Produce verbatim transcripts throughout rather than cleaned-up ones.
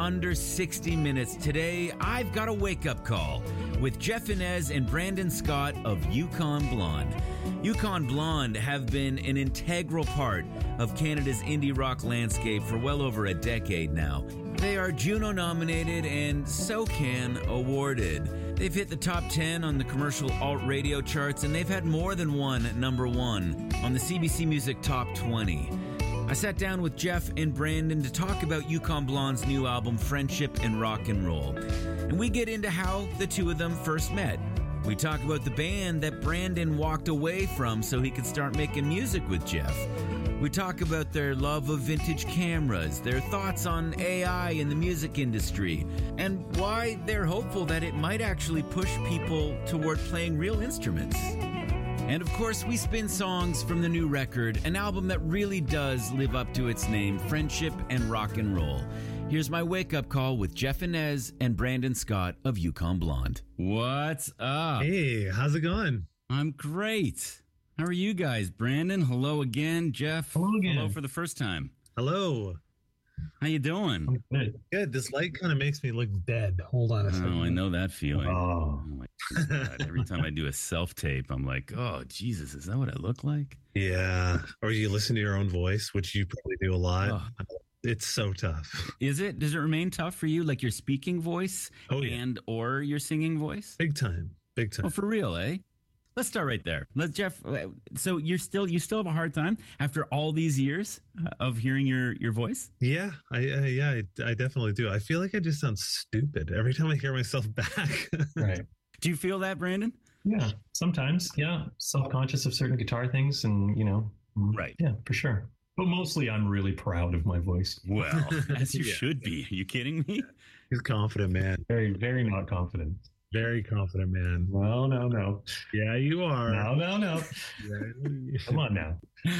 under sixty minutes. Today, I've got a wake-up call with Jeff Inez and Brandon Scott of Yukon Blonde. Yukon Blonde have been an integral part of Canada's indie rock landscape for well over a decade now. They are Juno-nominated and SOCAN awarded. They've hit the top ten on the commercial alt radio charts, and they've had more than one at number one on the C B C Music Top twenty. I sat down with Jeff and Brandon to talk about Yukon Blonde's new album, Friendship and Rock and Roll. And we get into how the two of them first met. We talk about the band that Brandon walked away from so he could start making music with Jeff. We talk about their love of vintage cameras, their thoughts on A I in the music industry, and why they're hopeful that it might actually push people toward playing real instruments. And of course, we spin songs from the new record, an album that really does live up to its name, Friendship and Rock and Roll. Here's my wake-up call with Jeff Inez and Brandon Scott of Yukon Blonde. What's up? Hey, how's it going? I'm great. How are you guys? Brandon, hello again. Jeff, hello again. Hello for the first time. Hello. How you doing? I'm good. Good. This light kind of makes me look dead. Hold on a second. Oh, I know that feeling. Oh, oh my God. Every time I do a self-tape, I'm like, oh, Jesus, is that what I look like? Yeah. Or you listen to your own voice, which you probably do a lot. Oh. It's so tough. Is it? Does it remain tough for you, like your speaking voice oh, yeah. and or your singing voice? Big time. Big time. Oh, for real, eh? Let's start right there. Let Jeff. So you're still you still have a hard time after all these years of hearing your, your voice? Yeah, I uh, yeah, I, I definitely do. I feel like I just sound stupid every time I hear myself back. Right. Do you feel that, Brandon? Yeah, sometimes. Yeah, self-conscious of certain guitar things, and you know. Right. Yeah, for sure. But mostly, I'm really proud of my voice. Well, as you yeah. should be. Are you kidding me? He's confident, man. Very, very not confident. Very confident, man. No, no, no. Yeah, you are. No, no, no. Yeah. Come on now.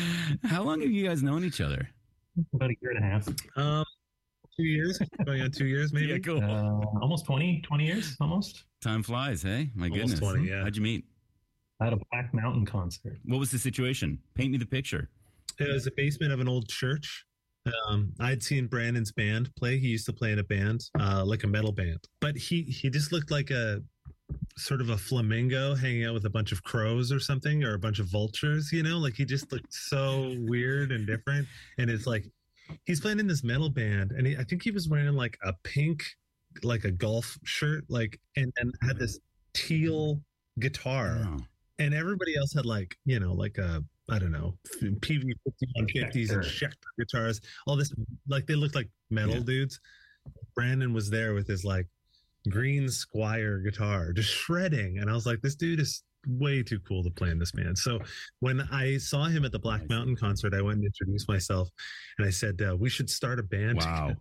How long have you guys known each other? About a year and a half. Um, two years. Going on two years, maybe. Yeah, cool. Uh, almost twenty, twenty years, almost. Time flies, hey? My Almost goodness. twenty, yeah. How'd you meet? At a Black Mountain concert. What was the situation? Paint me the picture. It was the basement of an old church. Um, I'd seen Brandon's band play. He used to play in a band, uh, like a metal band, but he, he just looked like a sort of a flamingo hanging out with a bunch of crows or something, or a bunch of vultures, you know, like he just looked so weird and different. And it's like, he's playing in this metal band, and he, I think he was wearing like a pink, like a golf shirt, like, and, and had this teal guitar. Oh. And everybody else had like, you know, like a, I don't know, P V fifty-one fifties and Schecter guitars, all this, like they looked like metal yeah. dudes. Brandon was there with his like green Squire guitar, just shredding. And I was like, this dude is way too cool to play in this band. So when I saw him at the Black Mountain concert, I went and introduced myself, and I said, uh, we should start a band. Wow.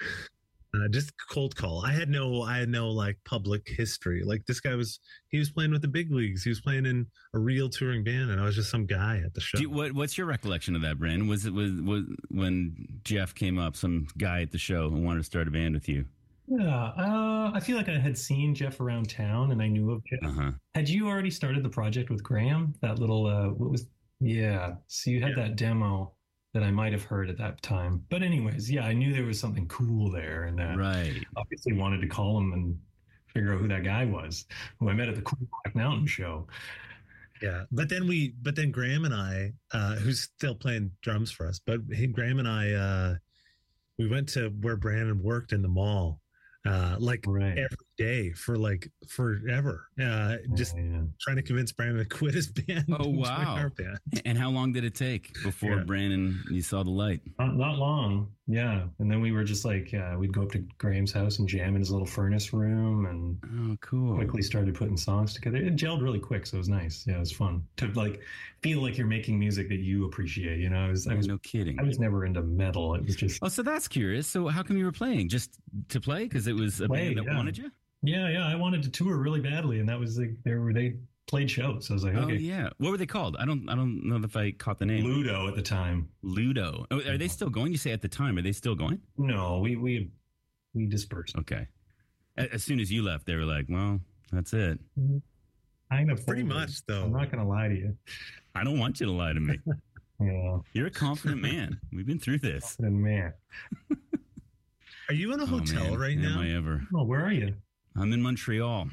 Uh, just cold call. I had no, I had no like public history. Like this guy was, he was playing with the big leagues. He was playing in a real touring band, and I was just some guy at the show. Do you, what, what's your recollection of that, Brandon? Was it was, was when Jeff came up, some guy at the show who wanted to start a band with you? Yeah, uh, I feel like I had seen Jeff around town, and I knew of Jeff. Uh-huh. Had you already started the project with Graham? That little, uh, what was? Yeah, so you had Yeah. that demo that I might have heard at that time. But anyways, yeah, I knew there was something cool there, and uh, Right. obviously wanted to call him and figure out who that guy was, who I met at the Cool Black Mountain show. Yeah, but then we, but then Graham and I, uh, who's still playing drums for us, but he, Graham and I, uh, we went to where Brandon worked in the mall, uh, like Right. every day for like forever, uh, just yeah. trying to convince Brandon to quit his band. Oh, and join wow. our band. And how long did it take before Yeah. Brandon, you saw the light? Not, not long, yeah. And then we were just like, uh, we'd go up to Graham's house and jam in his little furnace room, and Oh, cool. quickly started putting songs together. It gelled really quick, so it was nice. Yeah, it was fun to like feel like you're making music that you appreciate. You know, I was, I was, no kidding. I was never into metal. It was just, Oh, so that's curious. So how come you were playing? Just to play? Because it was a Play, band that yeah. wanted you? yeah, yeah. I wanted to tour really badly, and that was like they were they played shows. So I was like, Oh, okay, yeah. What were they called? I don't I don't know if I caught the name. Ludo at the time. Ludo. Oh, are they still going? You say at the time. Are they still going? No, we we we dispersed. Okay. A- As soon as you left, they were like, well, that's it. Kind of Pretty folded. much, though. I'm not going to lie to you. I don't want you to lie to me. Yeah, You're a confident man. We've been through this. and man. Are you in a hotel oh, man, right am now? I ever? Oh, where are you? I'm in Montreal,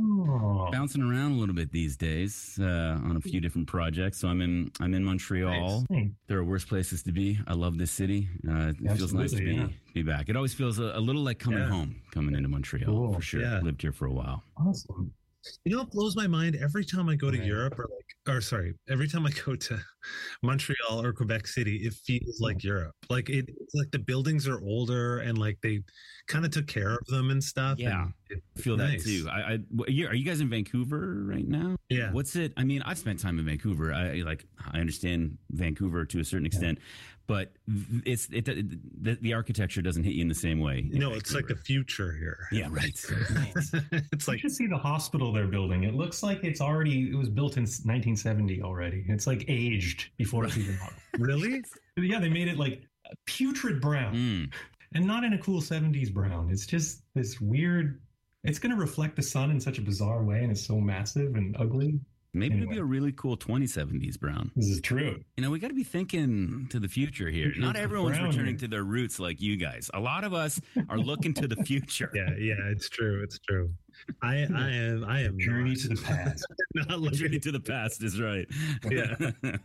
Oh, bouncing around a little bit these days uh, on a few different projects. So I'm in I'm in Montreal. nice. There are worse places to be. I love this city. Uh, it feels nice to be Absolutely, yeah. be back. It always feels a, a little like coming Yeah. home, coming into Montreal Cool. for sure. Yeah. Lived here for a while. Awesome. You know what blows my mind every time I go to Right. Europe or like, or sorry, every time I go to Montreal or Quebec City, it feels like Europe. Like it, it's like the buildings are older and like they kind of took care of them and stuff. Yeah. and it- I feel nice. that too. I, I what- you- are you guys in Vancouver right now? Yeah. What's it? I mean, I've spent time in Vancouver. I like. I understand Vancouver to a certain extent, but it's it, the, the architecture doesn't hit you in the same way. in No, it's like the Vancouver. future here. yeah, right. right. It's You like, should see the hospital they're building. It looks like it's already, it was built in nineteen seventy already. It's like aged before it's even up. really? Yeah, they made it like putrid brown Mm. and not in a cool seventies brown. It's just this weird, it's going to reflect the sun in such a bizarre way and it's so massive and ugly. Maybe it'd Anyway. be a really cool twenty seventies brown. This is true. You know, we got to be thinking to the future here. Future Not everyone's brown. returning to their roots like you guys. A lot of us are looking to the future. Yeah, yeah, it's true. It's true. I, I am, I am Journey not, to the past. not The looking journey to the past is right. Yeah.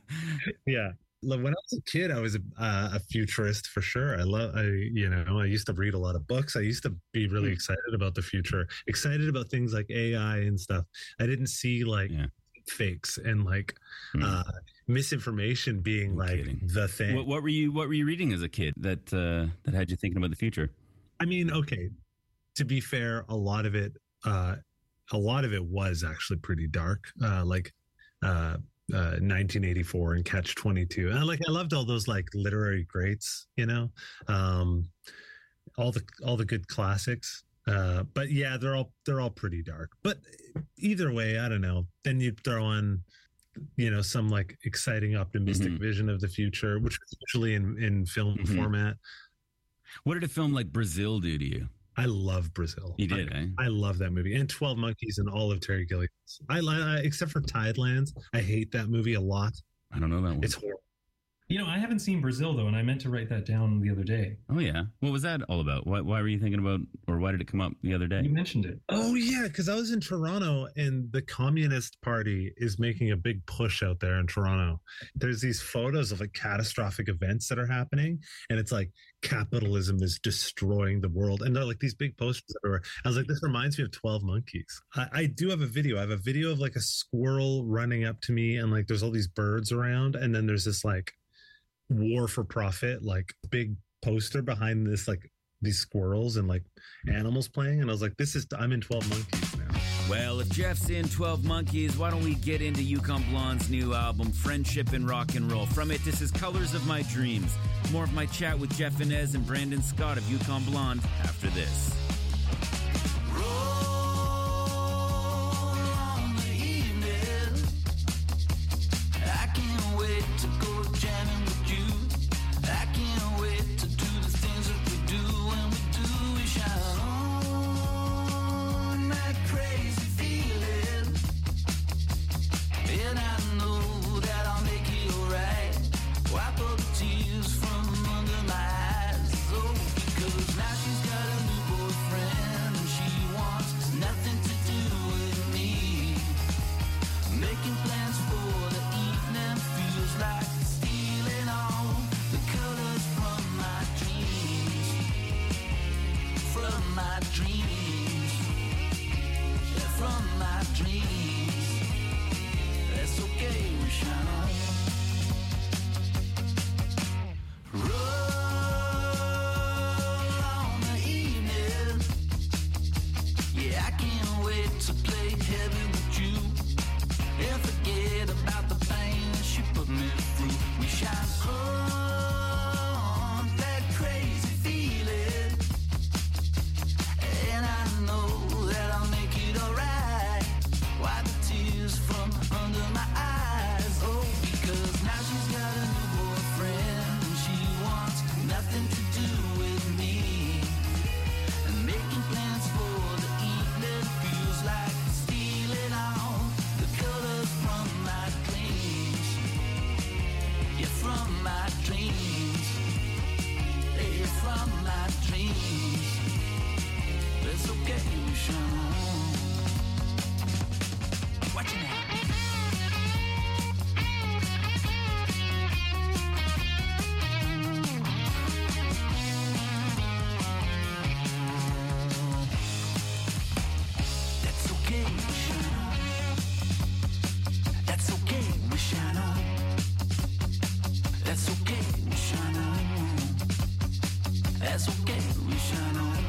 Yeah. Look, when I was a kid, I was a, uh, a futurist for sure. I love, I, you know, I used to read a lot of books. I used to be really excited about the future, excited about things like A I and stuff. I didn't see like Yeah. fakes and like Hmm. uh, misinformation being No like kidding. the thing. What, what were you What were you reading as a kid that uh, that had you thinking about the future? I mean, okay, to be fair, a lot of it, uh, a lot of it was actually pretty dark. Uh, like, uh, uh, nineteen eighty-four and Catch twenty-two. And like, I loved all those like literary greats, you know, um, all the all the good classics. Uh, but yeah, they're all they're all pretty dark. But either way, I don't know. Then you throw on, you know, some like exciting, optimistic Mhm. vision of the future, which is usually in in film Mhm. format. What did a film like Brazil do to you? I love Brazil. You did, I, eh? I love that movie, and twelve Monkeys and all of Terry Gilliam. I, I except for Tidelands, I hate that movie a lot. I don't know that one. It's horrible. You know, I haven't seen Brazil though, and I meant to write that down the other day. Oh yeah, what was that all about? Why, why were you thinking about, or why did it come up the other You day? mentioned it. Oh yeah, because I was in Toronto, and the Communist Party is making a big push out there in Toronto. There's these photos of like catastrophic events that are happening, and it's like capitalism is destroying the world, and they're like these big posters everywhere. I was like, this reminds me of twelve Monkeys. I, I do have a video. I have a video of like a squirrel running up to me, and like there's all these birds around, and then there's this like war for profit, like big poster behind this like these squirrels and like animals playing, and I was like, this is I'm in twelve Monkeys now. Well, if Jeff's in twelve Monkeys, why don't we get into Yukon Blonde's new album, Friendship and Rock and Roll. From it, this is Colors of My Dreams. More of my chat with Jeff Inez and Brandon Scott of Yukon Blonde after this. okay, we shine on. Watch it now. That's okay, we shine on. That's okay, we shine on. That's okay, we shine on. That's okay, we shine on.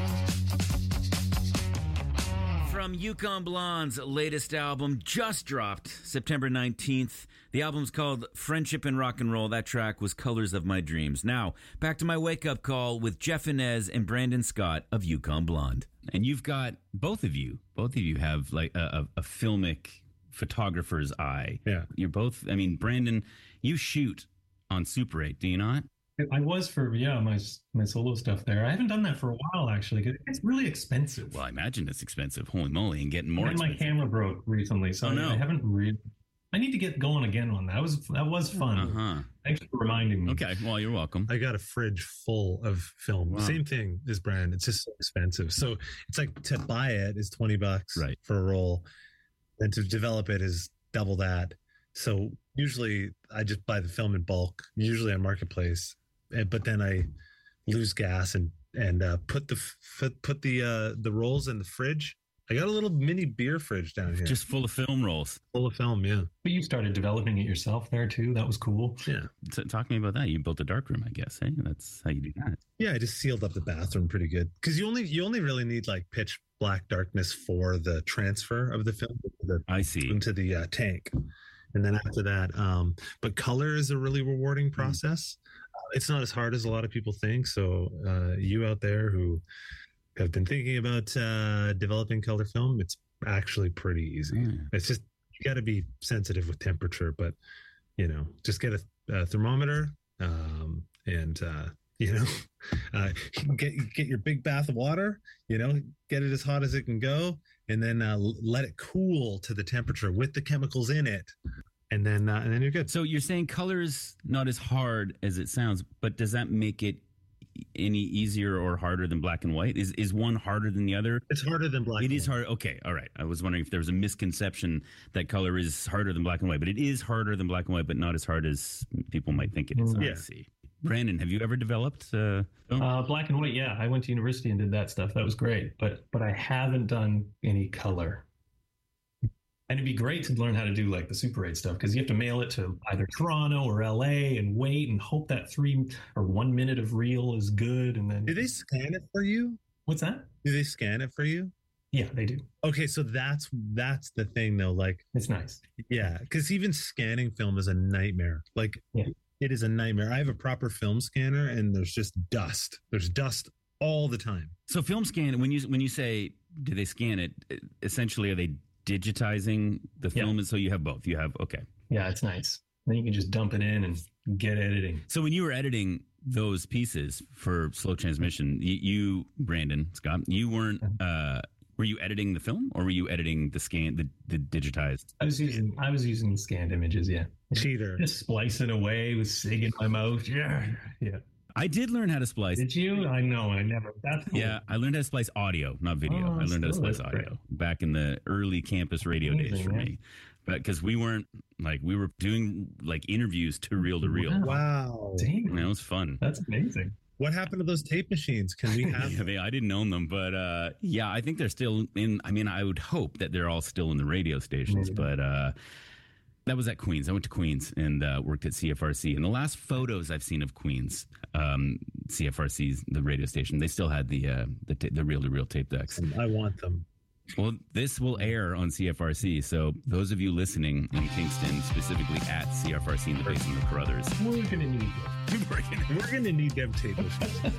From Yukon Blonde's latest album, just dropped September nineteenth. The album's called Friendship and Rock and Roll. That track was Colors of My Dreams. Now, back to my wake-up call with Jeff Inez and Brandon Scott of Yukon Blonde. And you've got, both of you, both of you have like a, a, a filmic photographer's eye. Yeah. You're both, I mean, Brandon, you shoot on Super eight, do you not? I was for, yeah, my my solo stuff there. I haven't done that for a while, actually, because it's really expensive. Well, I imagine it's expensive. Holy moly, and getting more and expensive. my camera broke recently, so Oh, no. I, I haven't really... I need to get going again on that. That was, that was fun. Uh-huh. Thanks for reminding me. Okay, well, you're welcome. I got a fridge full of film. Wow. Same thing as brand. It's just so expensive. So it's like to buy it is twenty bucks Right. for a roll. And to develop it is double that. So usually I just buy the film in bulk, usually on Marketplace. And, but then I lose gas and and uh, put the f- put the uh, the rolls in the fridge. I got a little mini beer fridge down here, Just full of film rolls. full of film. Yeah, But you started developing it yourself there, too. That was cool. yeah, T- talk to me about that. You built a dark room, I guess. Hey, that's how you do that. yeah. I just sealed up the bathroom pretty good because you only you only really need like pitch black darkness for the transfer of the film into the, I see. into the uh, tank, and then after that, um, but color is a really rewarding process. Uh, it's not as hard as a lot of people think. So uh, you out there who have been thinking about uh, developing color film, it's actually pretty easy. Yeah. It's just you got to be sensitive with temperature, but you know, just get a, a thermometer um, and uh, you know, uh, get get your big bath of water. You know, get it as hot as it can go, and then uh, let it cool to the temperature with the chemicals in it, and then uh, and then you're good. So you're saying color's not as hard as it sounds, but does that make it any easier or harder than black and white? Is is one harder than the other? It's harder than black. It and is white. hard. Okay, all right. I was wondering if there was a misconception that color is harder than black and white, but it is harder than black and white, but not as hard as people might think it is. Yeah. I see. Brandon, have you ever developed uh, film? Uh, black and white, yeah. I went to university and did that stuff. That was great. But but I haven't done any color. And it'd be great to learn how to do like the Super eight stuff because you have to mail it to either Toronto or L A and wait and hope that three or one minute of reel is good. And then Do they scan it for you? what's that? Do they scan it for you? Yeah, they do. Okay, so that's that's the thing though. Like, It's nice. yeah, because even scanning film is a nightmare. Like, Yeah. it is a nightmare. I have a proper film scanner, and there's just dust. There's dust all the time. So film scan, when you when you say do they scan it, essentially are they digitizing the Yeah. film? And so you have both. You have, okay. Yeah, it's nice. Then you can just dump it in and get editing. So when you were editing those pieces for Slow Transmission, you, you Brandon Scott, you weren't. Uh, were you editing the film, or were you editing the scan, the, the digitized? I was using I was using scanned images, yeah. Cheater. Just splicing away with SIG in my mouth. Yeah. Yeah. I did learn how to splice. Did you? I know, I never. That's cool. Yeah, I learned how to splice audio, not video. Oh, I learned how to so splice that's audio great. back in the early campus radio days Amazing, for yeah. me. But because we weren't like we were doing like interviews to reel to reel. Wow. Wow. Damn. Man, it was fun. That's amazing. What happened to those tape machines? Can we have? Yeah, they, I didn't own them, but uh, yeah, I think they're still in. I mean, I would hope that they're all still in the radio stations, Maybe. but uh, that was at Queens. I went to Queens and uh, worked at C F R C. And the last photos I've seen of Queens, um, C F R C's the radio station, they still had the uh, the, ta- the reel to reel tape decks. I want them. Well, this will air on C F R C, so those of you listening in Kingston, specifically at C F R C in the basement of Carruthers, We're gonna need it. we're gonna We're gonna need them tape machines.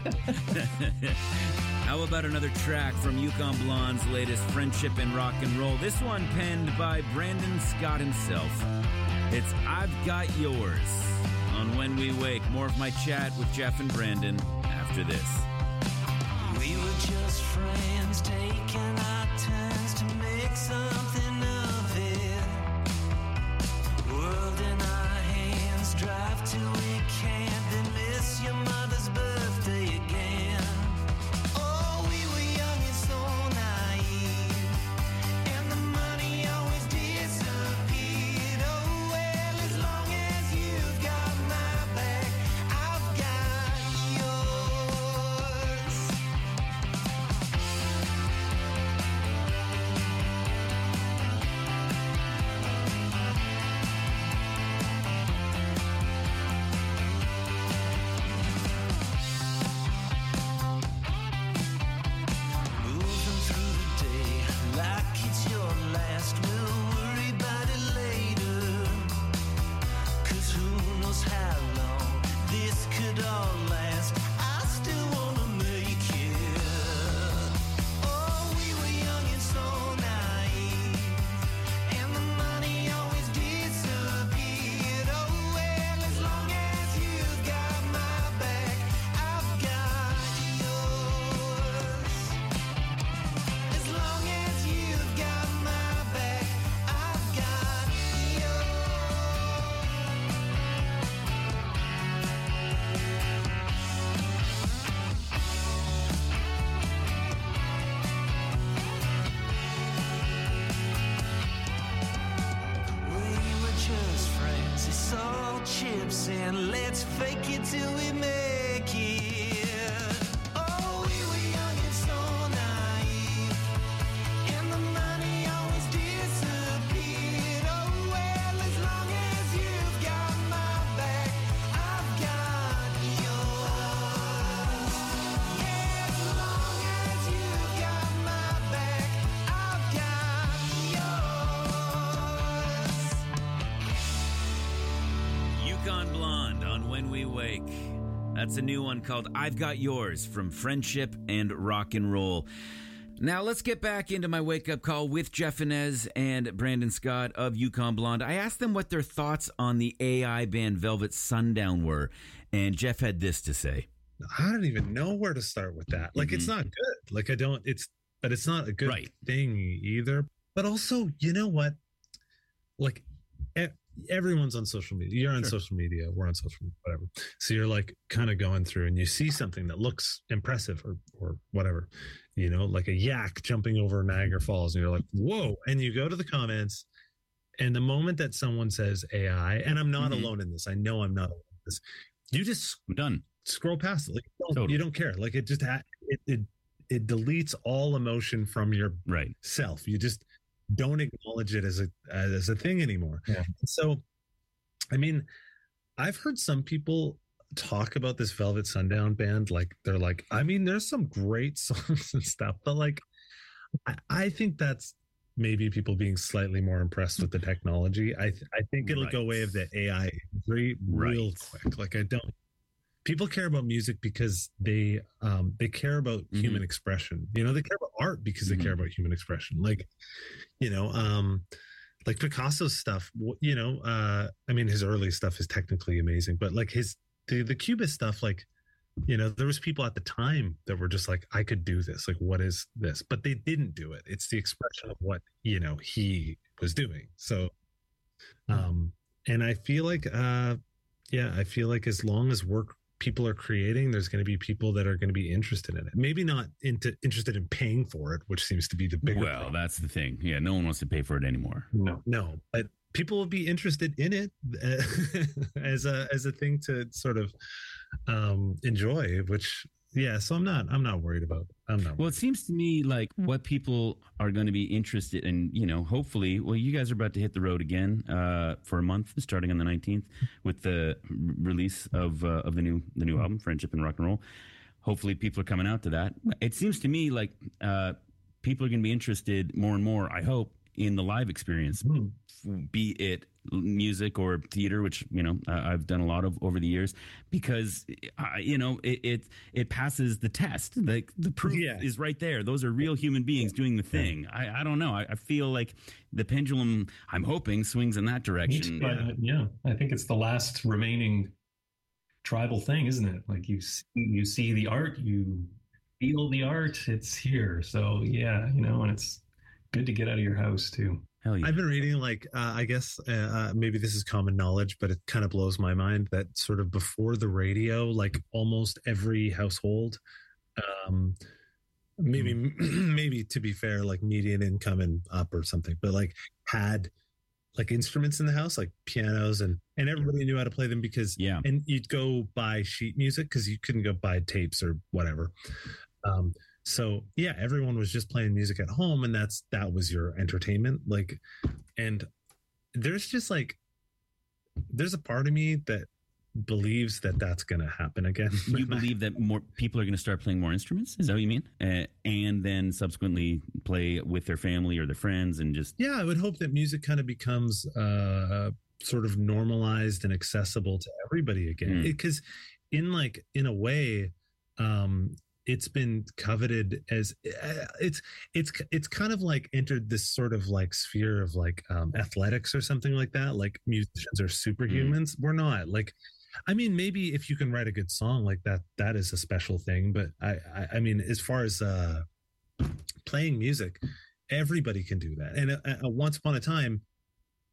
How about another track from Yukon Blonde's latest Friendship and Rock and Roll? This one penned by Brandon Scott himself. It's I've Got Yours on When We Wake. More of my chat with Jeff and Brandon after this. We were just friends taking our turns to make something of it. World in our hands, drive till we can't, then miss your mother's birthday again. Oh, we were young and so naive. lips and let's fake it till we make it. Oh, we were young and so naive, and the money always disappeared. Oh, well, as long as you've got my back, I've got yours. Yeah, as long as you've got my back, I've got yours. Yukon Blonde on When We Wake. That's a new one called I've Got Yours from Friendship and Rock and Roll. Now let's get back into my wake-up call with Jeff Inez and Brandon Scott of Yukon Blonde. I asked them what their thoughts on the A I band Velvet Sundown were, and Jeff had this to say. I don't even know where to start with that. Like, it's not good. Like, I don't, it's, but it's not a good Right. thing either. But also, you know what? Like, e- everyone's on social media. You're on Sure. social media. We're on social media, whatever. So you're like kind of going through and you see something that looks impressive or, or whatever, you know, like a yak jumping over Niagara Falls. And you're like, whoa. And you go to the comments. And the moment that someone says A I, and I'm not Mhm. alone in this, I know I'm not alone in this, you just I'm done. scroll past it. Like, you don't, Totally. you don't care. Like, it just ha- it, it it deletes all emotion from your Right. self. You just don't acknowledge it as a as a thing anymore. Yeah. So, I mean, I've heard some people talk about this Velvet Sundown band. Like, they're like, I mean, there's some great songs and stuff, but like, I, I think that's maybe people being slightly more impressed with the technology. I th- I think it'll go Right. way of the A I imagery real Right. quick. Like, I don't. People care about music because they um they care about Mhm. human expression. You know, they care about art because they Mhm. care about human expression. Like, you know, um like Picasso's stuff, w- you know, uh I mean, his early stuff is technically amazing, but like his the, the Cubist stuff, like, you know, there was people at the time that were just like, I could do this. Like, what is this? But they didn't do it. It's the expression of what, you know, he was doing. So um and I feel like uh yeah, I feel like as long as work people are creating, there's going to be people that are going to be interested in it. Maybe not into interested in paying for it, which seems to be the bigger Well, problem. that's the thing. Yeah, no one wants to pay for it anymore. No. No, but people will be interested in it uh, as a as a thing to sort of um enjoy, which yeah, so I'm not I'm not worried about it. I'm not Well, worried. it seems to me like what people are going to be interested in, you know, hopefully, well, you guys are about to hit the road again uh, for a month, starting on the nineteenth with the r- release of uh, of the new the new album, Friendship and Rock and Roll. Hopefully, people are coming out to that. It seems to me like uh, people are going to be interested more and more, I hope, in the live experience, Hmm. be it music or theater, which, you know, I- I've done a lot of over the years, because uh, you know it, it it passes the test. Like the proof Yeah. is right there. Those are real human beings doing the thing. I, I don't know. I, I feel like the pendulum, I'm hoping, swings in that Me direction. too. I- yeah, I think it's the last remaining tribal thing, isn't it? Like you see, you see the art, you feel the art, it's here. So yeah, you know, and it's good to get out of your house too. Hell yeah. I've been reading, like, uh, I guess uh, uh, maybe this is common knowledge, but it kind of blows my mind that sort of before the radio, like almost every household, um, maybe, maybe to be fair, like median income and up or something, but like had like instruments in the house, like pianos, and, and everybody knew how to play them because, Yeah. and you'd go buy sheet music because you couldn't go buy tapes or whatever. Um, So yeah, everyone was just playing music at home, and that's that was your entertainment. Like, and there's just like there's a part of me that believes that that's going to happen again. You believe that more people are going to start playing more instruments? Is that what you mean? Uh, and then subsequently play with their family or their friends and just Yeah, I would hope that music kind of becomes uh, sort of normalized and accessible to everybody again. Mm. Because in like in a way, um, it's been coveted as uh, it's it's it's kind of like entered this sort of like sphere of like um, athletics or something like that. Like musicians are superhumans. We're not. Like, I mean, maybe if you can write a good song like that, that is a special thing. But I, I, I mean, as far as uh, playing music, everybody can do that. And uh, uh, once upon a time,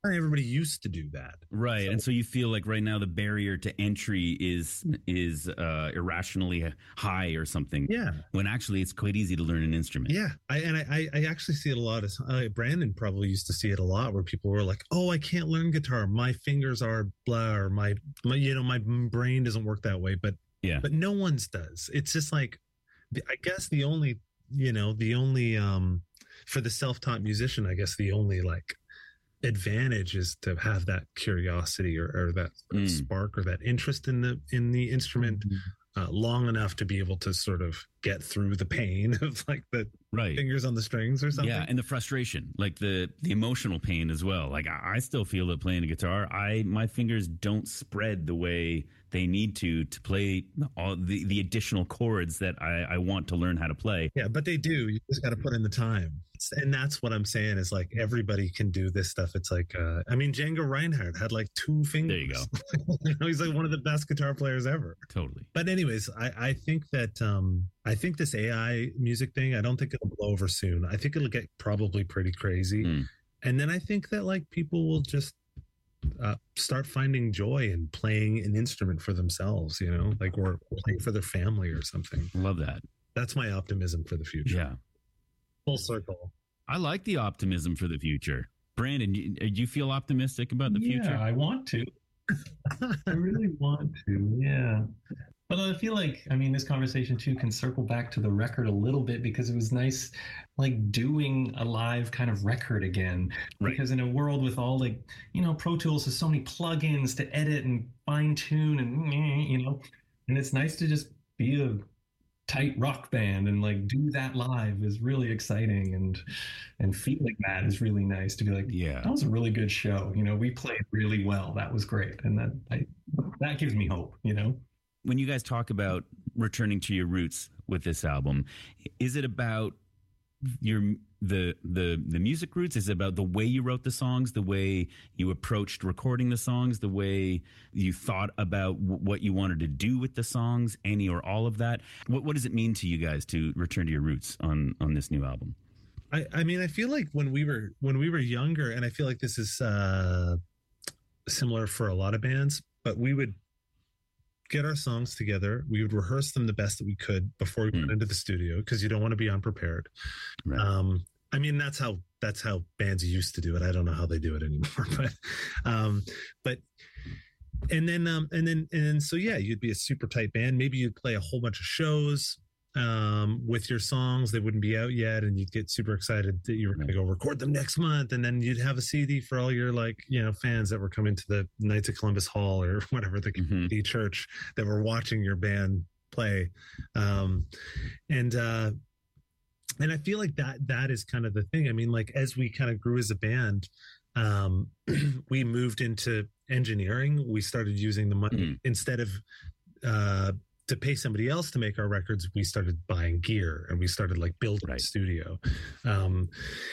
everybody used to do that. Right. So- and so you feel like right now the barrier to entry is is uh, irrationally high or something. Yeah. When actually it's quite easy to learn an instrument. Yeah, I, and I, I actually see it a lot. As uh, Brandon probably used to see it a lot, where people were like, "Oh, I can't learn guitar. My fingers are blah, or my, my you know, my brain doesn't work that way." But Yeah. but no one's does. It's just like, the- I guess the only, you know, the only um for the self-taught musician, I guess the only like advantage is to have that curiosity or, or that sort of Mm. spark or that interest in the in the instrument. Uh, long enough to be able to sort of get through the pain of like the Right. fingers on the strings or something. Yeah, and the frustration, like the the emotional pain as well. Like I, I still feel that playing a guitar, I my fingers don't spread the way they need to to play all the, the additional chords that I, I want to learn how to play. Yeah, but they do. You just got to put in the time. And that's what I'm saying is like everybody can do this stuff. It's like, uh, I mean, Django Reinhardt had like two fingers. There you go. You know, he's like one of the best guitar players ever. Totally. But anyways, I, I think that um, I think this A I music thing, I don't think it'll blow over soon. I think it'll get probably pretty crazy. Mm. And then I think that like people will just uh, start finding joy in playing an instrument for themselves, you know, like or playing for their family or something. Love that. That's my optimism for the future. Yeah. Full circle. I like the optimism for the future. Brandon, you, do you feel optimistic about the yeah, future? I want to. I really want to. Yeah. But I feel like, I mean, this conversation too can circle back to the record a little bit because it was nice, like doing a live kind of record again. Right. Because in a world with all like, you know, Pro Tools has so many plugins to edit and fine tune and, you know, and it's nice to just be a tight rock band and like do that live is really exciting, and and feeling that is really nice to be like, Yeah. that was a really good show. You know, we played really well. That was great. And that I, that gives me hope, you know? When you guys talk about returning to your roots with this album, is it about your the the the music roots? Is it about the way you wrote the songs, the way you approached recording the songs, the way you thought about w- what you wanted to do with the songs, any or all of that? What what does it mean to you guys to return to your roots on on this new album? I, I mean, I feel like when we were when we were younger, and I feel like this is uh, similar for a lot of bands, but we would get our songs together. We would rehearse them the best that we could before we Hmm. went into the studio because you don't want to be unprepared. Right. Um, I mean, that's how that's how bands used to do it. I don't know how they do it anymore, but um, but and then um, and then and then so yeah, you'd be a super tight band. Maybe you'd play a whole bunch of shows um with your songs. They wouldn't be out yet, and you'd get super excited that you were going to go record them next month, and then you'd have a C D for all your like you know fans that were coming to the Knights of Columbus Hall or whatever the Mhm. community church that were watching your band play. Um and uh and I feel like that that is kind of the thing. I mean, like as we kind of grew as a band, um we moved into engineering. We started using the money Mhm. instead of uh to pay somebody else to make our records. We started buying gear and we started like building Right. a studio. Um,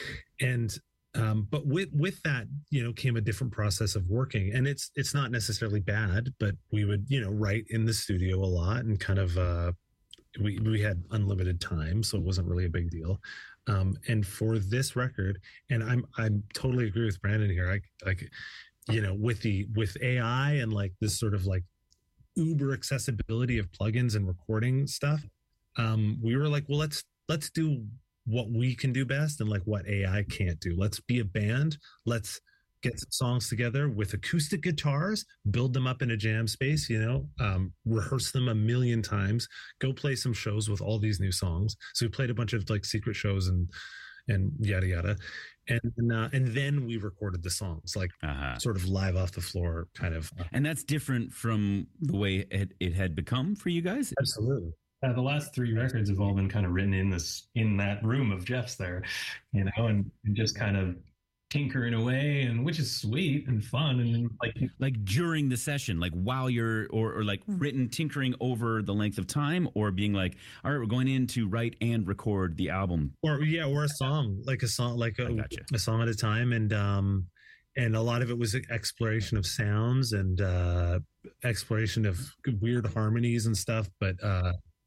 and, um, but with, with that, you know, came a different process of working, and it's, it's not necessarily bad, but we would, you know, write in the studio a lot and kind of, uh, we, we had unlimited time, so it wasn't really a big deal. Um, and for this record, and I'm, I'm totally agree with Brandon here. I like, you know, with the, with A I and like this sort of like uber accessibility of plugins and recording stuff, um we were like, well, let's let's do what we can do best and like what A I can't do. Let's be a band. Let's get some songs together with acoustic guitars, build them up in a jam space, you know, um, rehearse them a million times, go play some shows with all these new songs. So we played a bunch of like secret shows and and yada yada, and uh, and then we recorded the songs like Uh-huh. sort of live off the floor, kind of. And that's different from the way it, it had become for you guys. Absolutely. Uh, the last three records have all been kind of written in this, in that room of Jeff's there, you know, and, and just kind of tinkering away, and which is sweet and fun. And like, Like during the session, like while you're, or, or like written tinkering over the length of time, or being like, all right, we're going in to write and record the album. Or yeah, or a song, like a song, like I a, gotcha. a song at a time, and um, and a lot of it was exploration of sounds and uh, exploration of weird harmonies and stuff. But uh,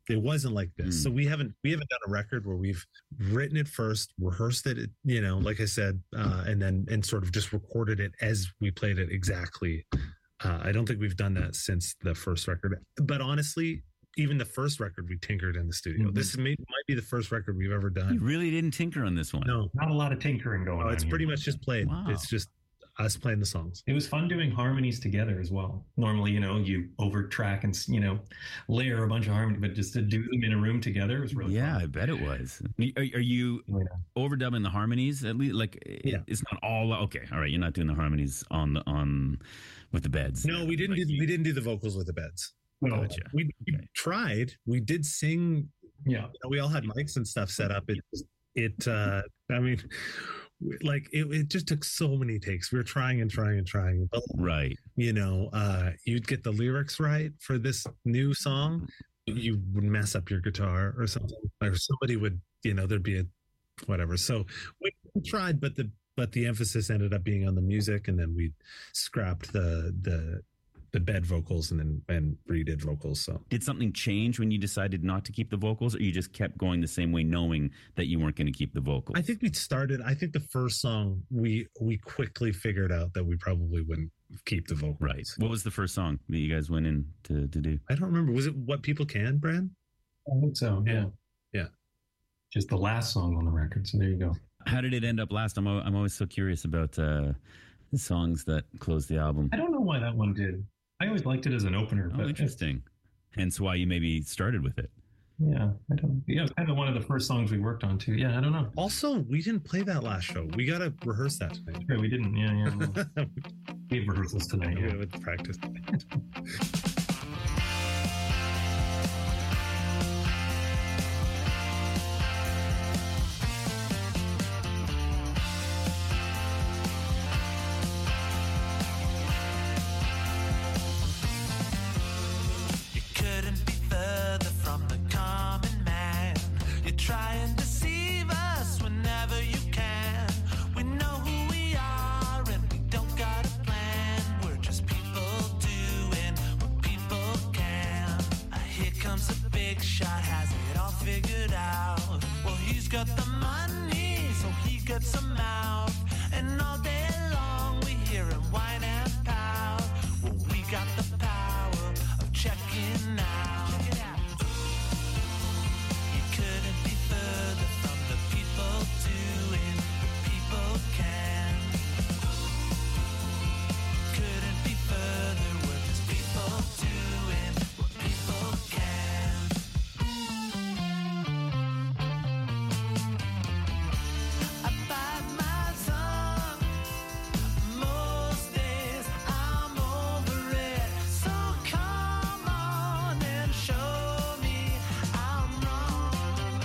it wasn't like this. Mm. So we haven't we haven't done a record where we've written it first, rehearsed it, you know, like I said, uh, and then and sort of just recorded it as we played it exactly. Uh, I don't think we've done that since the first record. But honestly, even the first record we tinkered in the studio. Mhm. This may, might be the first record we've ever You done. really didn't tinker on this one. No, Not a lot of tinkering going no, on. it's here. pretty much just played. Wow. It's just us playing the songs. It was fun doing harmonies together as well. Normally, you know, you over track and, you know, layer a bunch of harmony, but just to do them in a room together was really Yeah, fun. I bet it was. Are, are you Yeah. overdubbing the harmonies at least? Like, Yeah. it's not all okay. All right, you're not doing the harmonies on the on with the beds. No, we didn't Like, do we didn't do the vocals with the beds. Well, Gotcha. We, we Okay. tried. We did sing. yeah. You know, we all had mics and stuff set up. It it. Uh, I mean, like it, it just took so many takes. We were trying and trying and trying, but Right. you know, uh, you'd get the lyrics right for this new song, you would mess up your guitar or something, or somebody would, you know, there'd be a whatever. So we tried, but the but the emphasis ended up being on the music, and then we scrapped the the the bed vocals and then and redid vocals. So Did something change when you decided not to keep the vocals, or you just kept going the same way, knowing that you weren't going to keep the vocals? I think we started. I think the first song we we quickly figured out that we probably wouldn't keep the vocals. Right. What was the first song that you guys went in to, to do? I don't remember. Was it What People Can, Bran? I think so. Yeah. Yeah. Just the last song on the record. So there you go. How did it end up last? I'm, al- I'm always so curious about uh, the songs that close the album. I don't know why that one did. I always liked it as an opener, Oh, but interesting. Hence why you maybe started with it. yeah, I don't. Yeah, it's kind of one of the first songs we worked on too. Yeah, I don't know. Also, we didn't play that last show. We got to rehearse that tonight. Yeah, we didn't. Yeah, yeah. no. We have rehearsals tonight. Yeah, Yeah. with practice. You couldn't be further from the common man. You try and deceive us whenever you can. We know who we are and we don't got a plan. We're just people doing what people can. Uh, Here comes a big shot, has it all figured out. Well, he's got the money, so he gets a mouth. And all day long we hear him whine and pout. Well, we got the power of checking out. Check it out. You couldn't be further from the people doing what people can. Couldn't be further, we're just people doing what people can. I bite my tongue. Most days I'm over it. So come on and show me I'm wrong.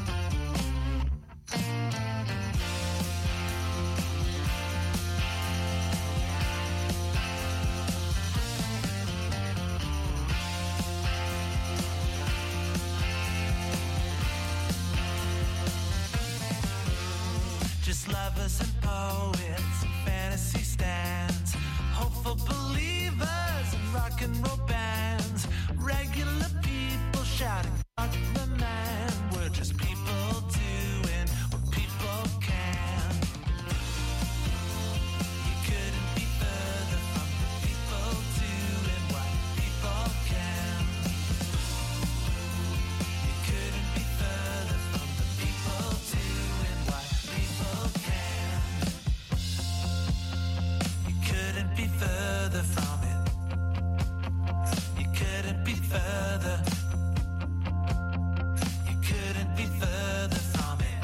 Just lovers and poets and fantasy stands, hopeful believers and rock and roll bands, regular people shouting fuck the man. We're just people doing what people can. You couldn't be further from the people doing what people can. You couldn't be further from the people doing what people can. You couldn't be further from it. You couldn't be further. You couldn't be further from it.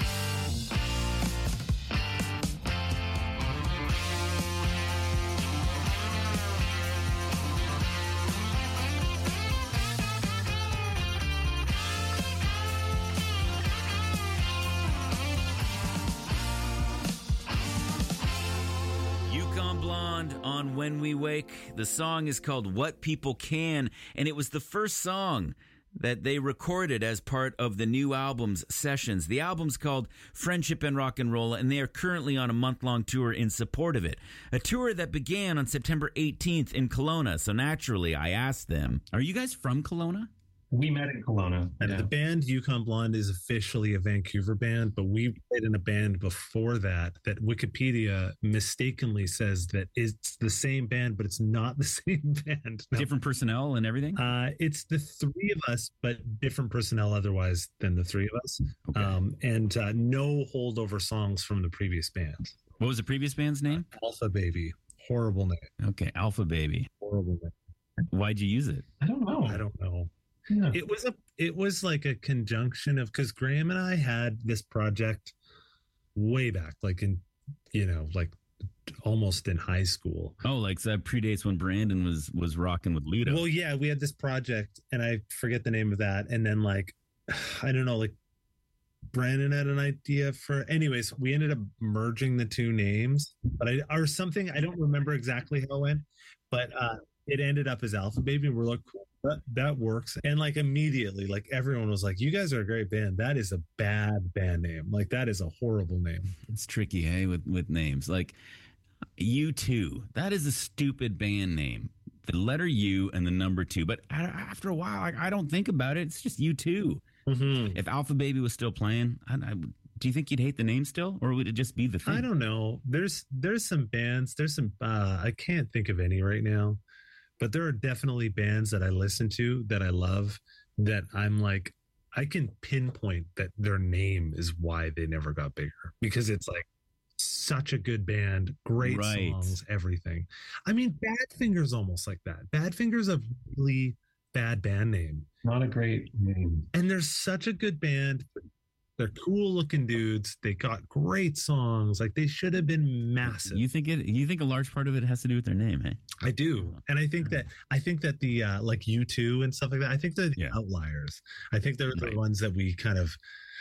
Yukon Blonde on When We Wake. The song is called What People Can, and it was the first song that they recorded as part of the new album's sessions. The album's called Friendship and Rock and Roll, and they are currently on a month-long tour in support of it. A tour that began on September eighteenth in Kelowna. So naturally, I asked them, are you guys from Kelowna? We met in Kelowna. And Yeah. the band Yukon Blonde is officially a Vancouver band, but we played in a band before that that Wikipedia mistakenly says that it's the same band, but it's not the same band. No. Different personnel and everything. Uh, it's the three of us, but different personnel otherwise than the three of us. Okay. Um, and uh, no holdover songs from the previous band. What was the previous band's name? Alpha Baby. Horrible name. Okay, Alpha Baby. Horrible name. Why'd you use it? I don't know. I don't know. Yeah. It was a it was like a conjunction of, because Graham and I had this project way back, like in, you know, like almost in high school. Oh, like that predates when Brandon was was rocking with Ludo. Well, yeah, we had this project, and I forget the name of that. And then, like, I don't know, like Brandon had an idea for. Anyways, we ended up merging the two names, but I or something. I don't remember exactly how it went, but uh, it ended up as Alpha Baby. And we're like, cool, that, that works. And like immediately, like everyone was like, "You guys are a great band." That is a bad band name. Like that is a horrible name. It's tricky, hey, with with names like U two. That is a stupid band name. The letter U and the number two. But a- after a while, I, I don't think about it. It's just U two. Mm-hmm. If Alpha Baby was still playing, I, I, do you think you'd hate the name still, or would it just be the thing? I don't know. There's there's some bands. There's some. Uh, I can't think of any right now, but there are definitely bands that I listen to that I love. That I'm like, I can pinpoint that their name is why they never got bigger, because it's like such a good band, great Right. songs, everything. I mean, Badfinger's almost like that. Badfinger's a really bad band name, Not a great name. and they're such a good band. They're cool looking dudes. They got great songs. Like they should have been massive. You think it? You think a large part of it has to do with their name, hey? I do, and I think that I think that the uh, like U two and stuff like that. I think they're the Yeah. outliers. I think they're the Right. ones that we kind of,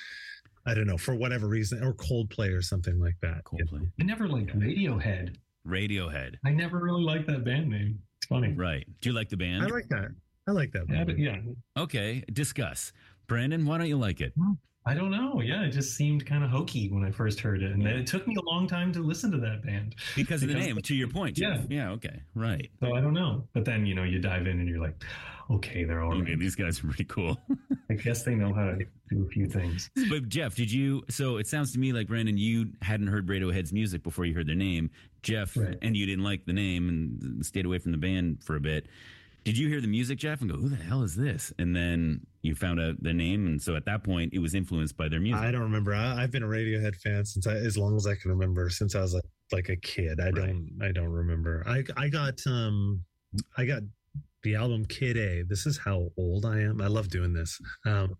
I don't know, for whatever reason, or Coldplay or something like that. Coldplay, I never liked Radiohead. Radiohead, I never really liked that band name. It's funny. right? Do you like the band? I like that. I like that. Yeah, but yeah, Okay, discuss. Brandon, why don't you like it? I don't know. Yeah, it just seemed kind of hokey when I first heard it, and it took me a long time to listen to that band. Because of the Because- name. To your point. Jeff. Yeah. Yeah. Okay. Right. So I don't know. But then you know you dive in and you're like, okay, they're all Okay, right. these guys are pretty cool. I guess they know how to do a few things. But Jeff, did you? So it sounds to me like Brandon, you hadn't heard Radiohead's music before you heard their name. Jeff, Right. and you didn't like the name and stayed away from the band for a bit. Did you hear the music, Jeff, and go, "Who the hell is this?" And then you found out their name, and so at that point, it was influenced by their music. I don't remember. I, I've been a Radiohead fan since I, as long as I can remember, since I was like, like a kid. I Right. don't. I don't remember. I I got um, I got the album Kid A. This is how old I am. I love doing this. Um,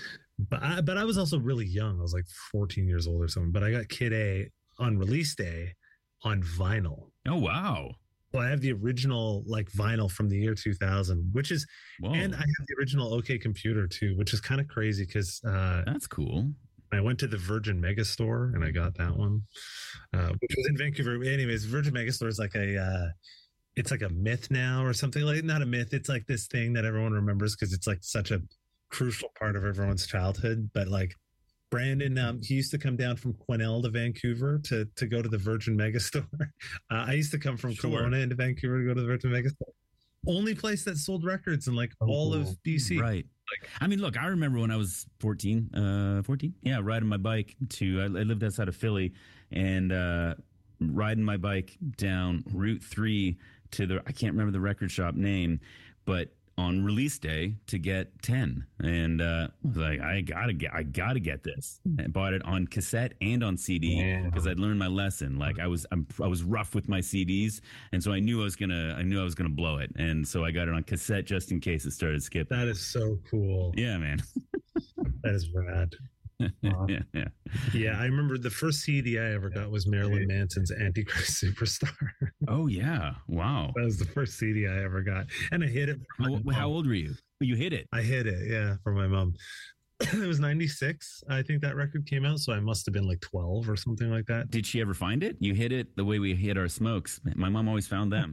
but I, but I was also really young. I was like fourteen years old or something. But I got Kid A on release day on vinyl. Oh wow! Well, I have the original like vinyl from the year two thousand, which is, Whoa, and I have the original OK Computer too, which is kind of crazy because uh, that's cool. I went to the Virgin Megastore and I got that one, uh, which was in Vancouver. Anyways, Virgin Megastore is like a, uh, it's like a myth now or something, like not a myth. It's like this thing that everyone remembers because it's like such a crucial part of everyone's childhood. But like Brandon, um, he used to come down from Quesnel to Vancouver to to go to the Virgin Megastore. Uh, I used to come from Sure. Kelowna into Vancouver to go to the Virgin Megastore. Only place that sold records in like Oh, all cool. of B C. Right. I mean, look, I remember when I was fourteen, uh, fourteen, yeah, riding my bike to, I, I lived outside of Philly, and uh, riding my bike down Route three to the, I can't remember the record shop name, but on release day to get ten. And uh, I was like, I gotta get, I gotta get this. I bought it on cassette and on C D Yeah. because I'd learned my lesson. Like I was, I'm, I was rough with my C Ds, and so I knew I was gonna, I knew I was gonna blow it, and so I got it on cassette just in case it started skipping. That is so cool. Yeah, man. That is rad. yeah, yeah. Yeah, I remember the first C D I ever got was Marilyn Manson's Antichrist Superstar. Oh yeah. Wow. That was the first C D I ever got, and I hit it. For my How, mom. how old were you? You hit it. I hit it, yeah, for my mom. It was ninety-six, I think that record came out, so I must have been like twelve or something like that. Did she ever find it? You hit it the way we hit our smokes. My mom always found them.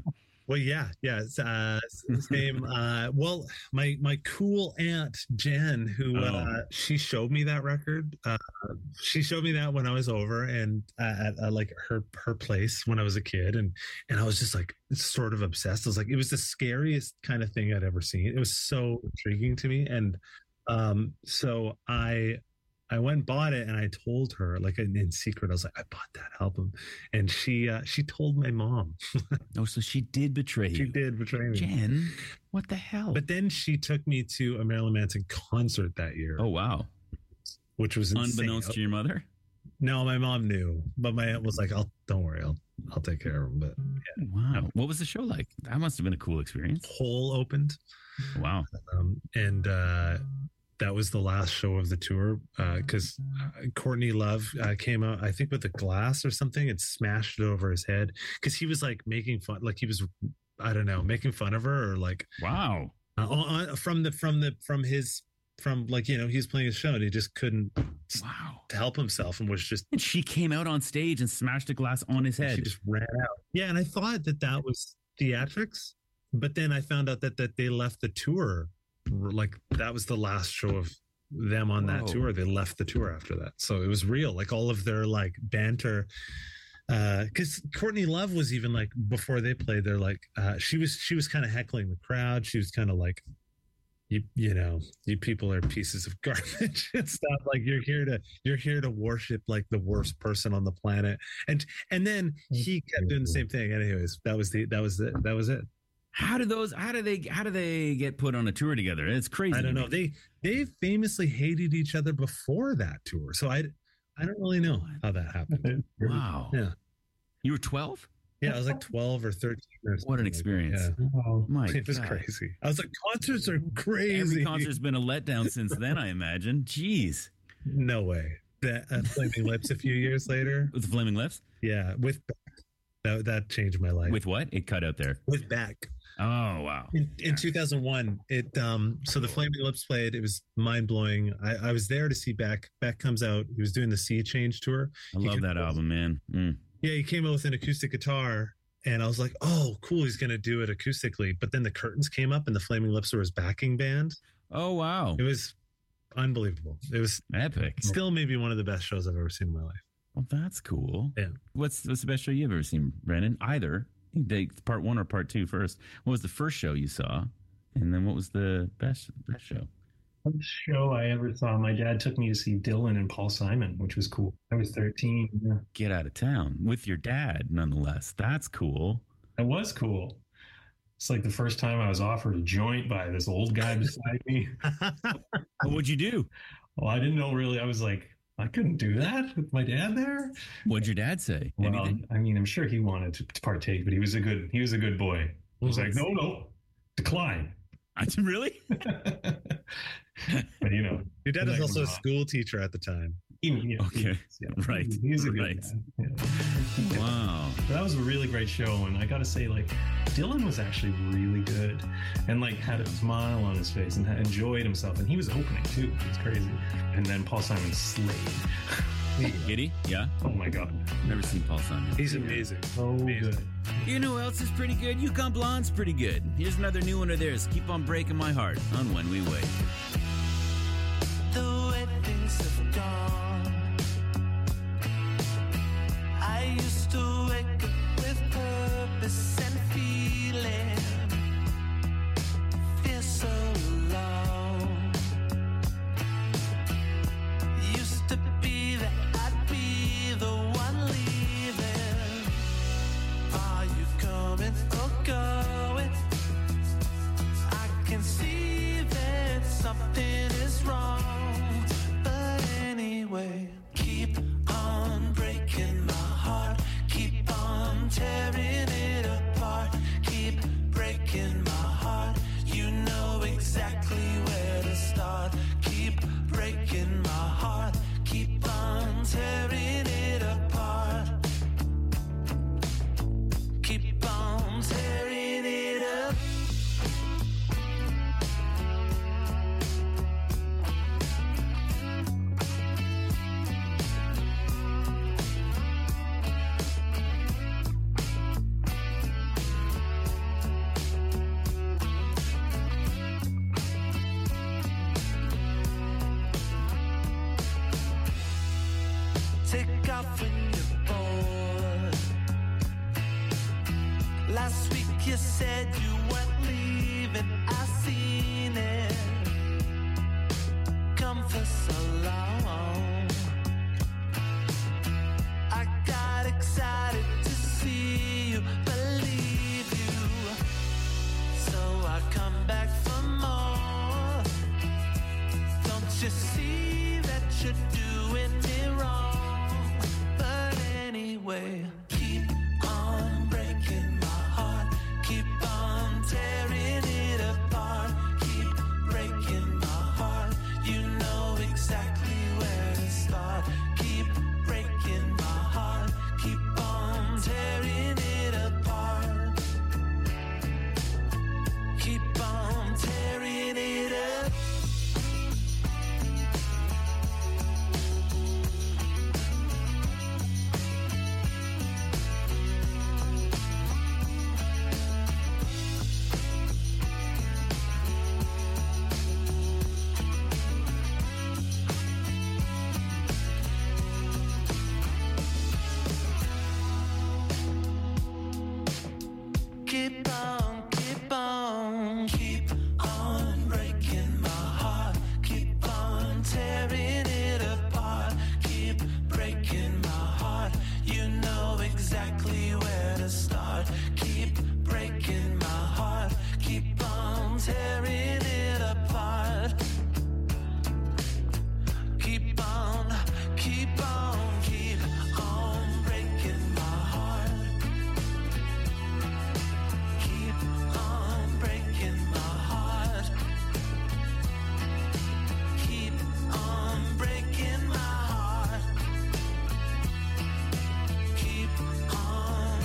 Well, yeah, yeah. It's, uh, same. Uh, well, my my cool aunt Jen, who uh, Oh. she showed me that record. Uh, she showed me that when I was over and uh, at uh, like her her place when I was a kid, and and I was just like sort of obsessed. I was like, it was the scariest kind of thing I'd ever seen. It was so intriguing to me, and um, so I. I went and bought it, and I told her, like in, in secret, I was like, I bought that album, and she uh, she told my mom. Oh, so she did betray She you. did betray me. Jen, what the hell? But then she took me to a Marilyn Manson concert that year, oh, wow. which was insane. Unbeknownst to your mother? No, my mom knew, but my aunt was like, "I'll don't worry, I'll I'll take care of him." But Wow. What was the show like? That must have been a cool experience. Hole opened, Wow. um, and uh, that was the last show of the tour because uh, Courtney Love uh, came out, I think, with a glass or something and smashed it over his head because he was like making fun, like he was, I don't know, making fun of her or like Wow. uh, on, from the from the from his from like you know he was playing his show and he just couldn't Wow. help himself and was just And she came out on stage and smashed a glass on his she head. just ran out. Yeah, and I thought that that was theatrics, but then I found out that that they left the tour, like that was the last show of them on that Whoa. tour. They left the tour after that, so it was real. Like all of their like banter, because Courtney Love was even like before they played. They're like uh, she was she was kind of heckling the crowd. She was kind of like. You you know you people are pieces of garbage and stuff, like you're here to you're here to worship like the worst person on the planet, and and then he kept doing the same thing. Anyways, that was the that was it that was it. How do those how do they how do they get put on a tour together? It's crazy. I don't to know. me. They they famously hated each other before that tour, so I I don't really know how that happened. Wow. Yeah. You were twelve? Yeah, I was like twelve or thirteen. Or What an something like that. experience. Yeah. Wow. My It was God. crazy. I was like, concerts are crazy. Every concert's been a letdown since then, I imagine. Jeez. No way. That uh, Flaming Lips a few years later. With the Flaming Lips? Yeah, with that that changed my life. With what? It cut out there. with Beck. Oh, wow. In, in two thousand one, it um so the Flaming Lips played. It was mind blowing. I, I was there to see Beck. Beck comes out. He was doing the Sea Change tour. I He love could- that album, man. Mm. Yeah, he came out with an acoustic guitar, and I was like, "Oh, cool! He's gonna do it acoustically." But then the curtains came up, and the Flaming Lips were his backing band. Oh, wow. It was unbelievable. It was Epic. still maybe one of the best shows I've ever seen in my life. Well, that's cool. Yeah. What's what's the best show you've ever seen, Brandon? Either. You can take part one or part two first. What was the first show you saw? And then what was the best best show? First show I ever saw, my dad took me to see Dylan and Paul Simon, which was cool. I was thirteen. Yeah. Get out of town with your dad, nonetheless. That's cool. That was cool. It's like the first time I was offered a joint by this old guy beside me. What'd you do? Well, I didn't know really. I was like, I couldn't do that with my dad there. What'd your dad say? Well, Anything? I mean, I'm sure he wanted to, to partake, but he was a good he was a good boy. I was like, no, no, decline. I really? But you know, Your dad was Like, also a wow. school teacher at the time. he, yeah, Okay. he was, yeah, Right, He, he was a good right. guy. Yeah. Wow. That was a really great show, and I got to say, like, Dylan was actually really good, and like had a smile on his face and had enjoyed himself, and he was opening too. It's crazy. And then Paul Simon slayed. Giddy? Yeah? Oh my god, Never seen Paul Simon. He's amazing. so Amazing. good. You know who else is pretty good? Yukon Blonde's pretty good. Here's another new one of theirs. Keep on breaking my heart on When We Wait. The way things have gone. I used to wake up with purpose and feeling. Feel so alone. Used to be that I'd be the one leaving. Are you coming or going? I can see that something when you're bored. Last week you said you weren't leaving. I seen it come for so long. I got excited to see you, believe you. So I come back for more. Don't you see that you're doing me wrong? But anyway, keep on breaking my heart. Keep on tearing it apart. Keep breaking my heart. You know exactly where to start. Keep breaking my heart. Keep on tearing it apart. Keep on tearing it up. Keep on, keep on, keep on breaking my heart. Keep on tearing it apart. Keep breaking my heart. You know exactly where to start. Keep breaking my heart. Keep on tearing it apart. Keep on, keep on, keep on breaking my heart. Keep on breaking my heart. Keep on breaking my heart. Keep on,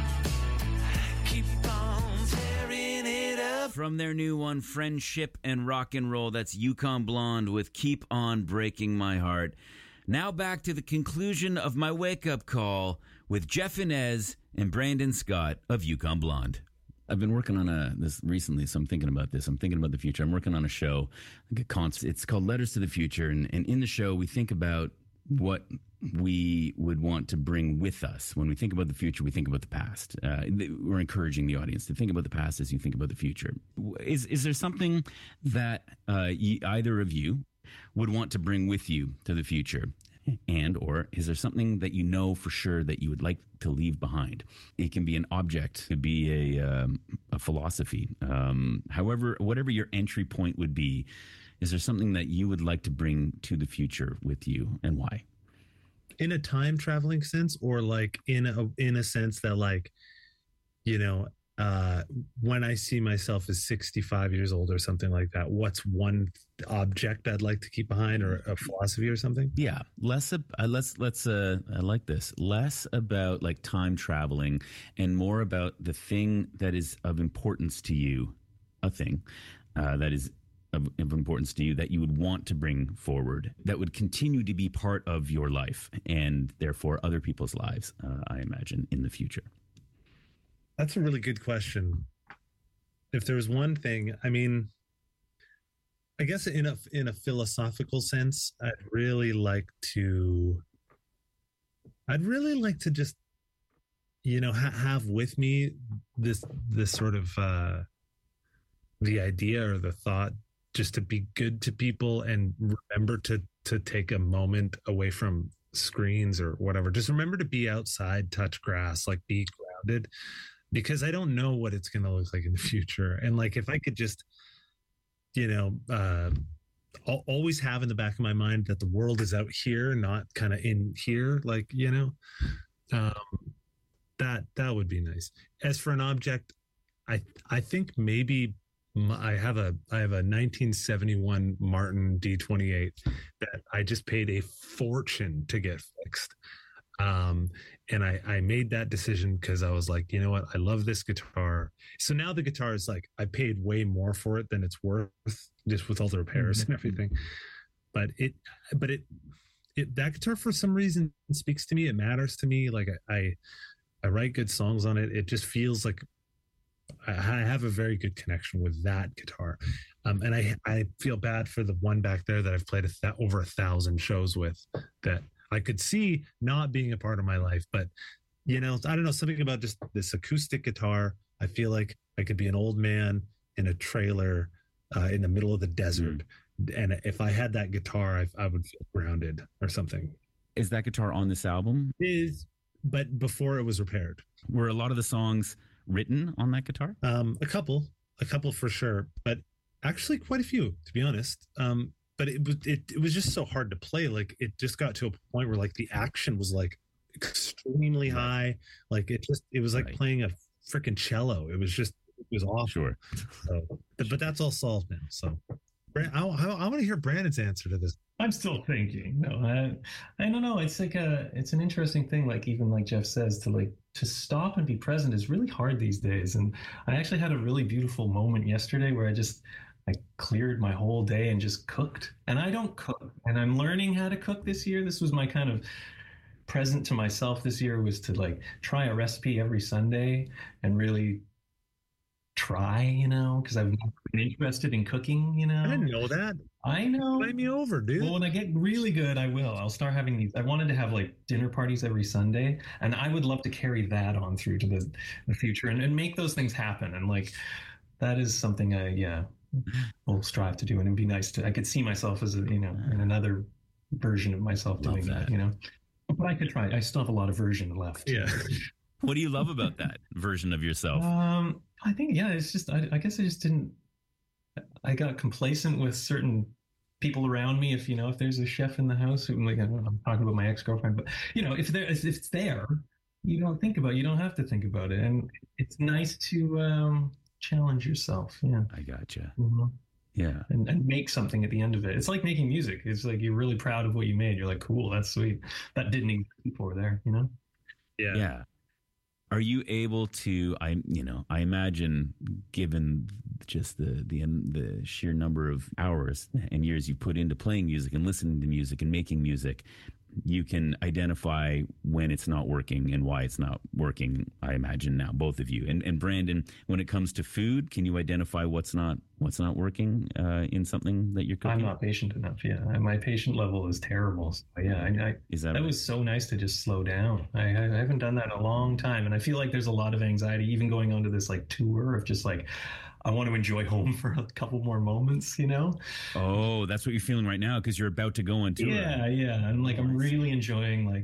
keep on tearing it up. From their new one, Friendship and Rock and Roll, that's Yukon Blonde with Keep On Breaking My Heart. Now back to the conclusion of my wake-up call with Jeff Inez and Brandon Scott of Yukon Blonde. I've been working on a this recently, so I'm thinking about this. I'm thinking about the future. I'm working on a show. Like a concept. It's called Letters to the Future, and, and in the show, we think about what we would want to bring with us. When we think about the future, we think about the past. Uh, th- we're encouraging the audience to think about the past as you think about the future. Is is there something that uh, ye, either of you would want to bring with you to the future? And or is there something that you know for sure that you would like to leave behind? It can be an object, it could be a, um, a philosophy. Um, however, whatever your entry point would be, is there something that you would like to bring to the future with you, and why? In a time traveling sense, or like in a in a sense that, like, you know, uh, when I see myself as sixty-five years old or something like that, what's one object I'd like to keep behind, or a philosophy or something? Yeah, less. Uh, let's let's. Uh, I like this. Less about like time traveling, and more about the thing that is of importance to you. A thing uh, that is of, of importance to you that you would want to bring forward, that would continue to be part of your life and therefore other people's lives. Uh, I imagine in the future. That's a really good question. If there was one thing, I mean, I guess in a in a philosophical sense, I'd really like to. I'd really like to just, you know, ha- have with me this this sort of uh, the idea or the thought, just to be good to people and remember to to take a moment away from screens or whatever. Just remember to be outside, touch grass, like be grounded. Because I don't know what it's going to look like in the future. And like, if I could just, you know, uh, I'll always have in the back of my mind that the world is out here, not kind of in here, like, you know, um, that, that would be nice. As for an object, I, I think maybe my, I have a, I have a nineteen seventy-one Martin D twenty-eight that I just paid a fortune to get fixed. Um, and I, I made that decision because I was like, you know what? I love this guitar. So now the guitar is like, I paid way more for it than it's worth, just with all the repairs and everything. But it, but it, it, that guitar for some reason speaks to me. It matters to me. Like I, I, I write good songs on it. It just feels like I, I have a very good connection with that guitar. Um, and I, I feel bad for the one back there that I've played a th- over a thousand shows with, that I could see not being a part of my life, but you know, I don't know, something about just this acoustic guitar. I feel like I could be an old man in a trailer uh, in the middle of the desert. Mm. And if I had that guitar, I, I would feel grounded or something. Is that guitar on this album? It is, but before it was repaired. Were a lot of the songs written on that guitar? Um, a couple, a couple for sure, but actually quite a few, to be honest. Um, but it was it, it was just so hard to play. Like it just got to a point where like the action was like extremely high. Like it just it was like right. playing a freaking cello. It was just it was awful. Sure. So, but, but that's all solved now. So I, I, I want to hear Brandon's answer to this. I'm still thinking. No, I, I don't know. It's like a, it's an interesting thing. Like even like Jeff says, to like to stop and be present is really hard these days. And I actually had a really beautiful moment yesterday where I just I cleared my whole day and just cooked. And I don't cook, and I'm learning how to cook this year. This was my kind of present to myself this year, was to like try a recipe every Sunday and really try, you know, because I've never been interested in cooking, you know. I didn't know that. I know. Play me over, dude. Well, when I get really good, I will. I'll start having these. I wanted to have like dinner parties every Sunday, and I would love to carry that on through to the, the future and, and make those things happen. And like, that is something I, yeah, will strive to do. And it'd be nice to, I could see myself as a, you know, in another version of myself doing that. that, you know. But I could try. I still have a lot of version left. Yeah. What do you love about that version of yourself? Um, I think, yeah, it's just, I, I guess I just didn't, I got complacent with certain people around me. If, you know, if there's a chef in the house, who, like, I'm talking about my ex-girlfriend, but, you know, if there, if it's there, you don't think about it. You don't have to think about it. And it's nice to um, challenge yourself. Yeah. I gotcha. Mm-hmm. Yeah. And, and make something at the end of it. It's like making music. It's like you're really proud of what you made. You're like, cool, that's sweet. That didn't exist before there, you know? Yeah. Yeah. Are you able to, I, you know, I imagine given just the, the, the sheer number of hours and years you put into playing music and listening to music and making music, you can identify when it's not working and why it's not working, I imagine now, both of you. And and Brandon, when it comes to food, can you identify what's not what's not working uh, in something that you're cooking? I'm not patient enough, yeah. My patient level is terrible. So, yeah, I, I, is that, that right? was so nice to just slow down. I, I haven't done that in a long time. And I feel like there's a lot of anxiety, even going onto this like tour of just like, I want to enjoy home for a couple more moments, you know? Oh, that's what you're feeling right now because you're about to go on tour. Yeah, yeah. And like, I'm really enjoying like